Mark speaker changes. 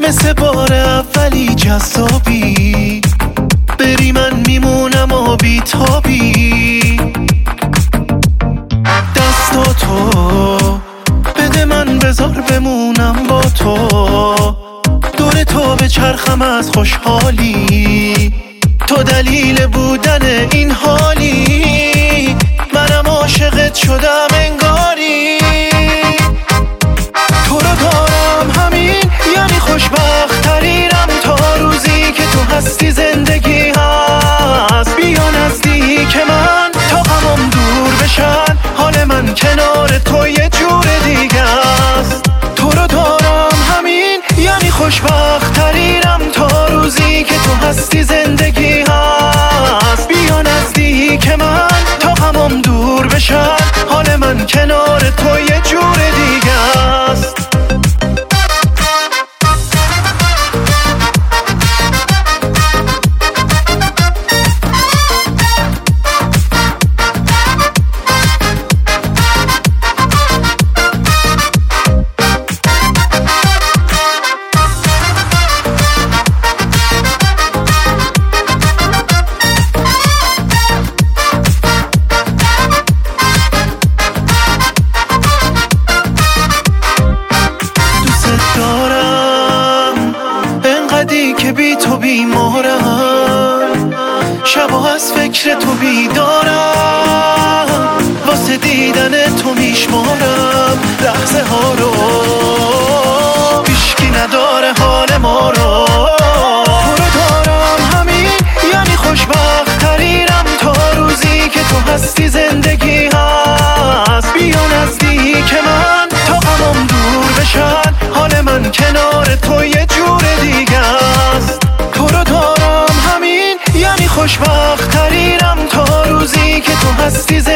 Speaker 1: مثل بار اولی جذابی، بری من میمونم و بیتابی. دستاتو بده من بذار بمونم با تو، دور تو به چرخم از خوشحالی، تو دلیل بودن این حالی، منم عاشقت شدم انگاری. تو رو دارم همین یعنی خوشبخت ترینم، تا روزی که تو هستی زندگی هست. بیا نزدیک من تا غمم دور بشن، حال من کنار تو یه جور دیگه است. تو رو دارم همین یعنی خوشبخت ترینم، تا روزی که تو هستی زندگی هست. بیا نزدیک من تا غمم دور بشن، حال من کنار تو یه جور دیگه است. که بی تو بیمارم، شبا از فکر تو بیدارم، واسه دیدن تو میشمارم لحظه ها رو، هیچکی نداره حال ما رو. تو رو دارم همین یعنی خوشبخت ترینم، تا روزی که تو هستی زندگی هست. بیا نزدیک من تا غمم دور بشن، حال من کنار تو یه جور دیگه است. تو رو دارم همین یعنی خوشبخت ترینم، تا روزی که تو هستی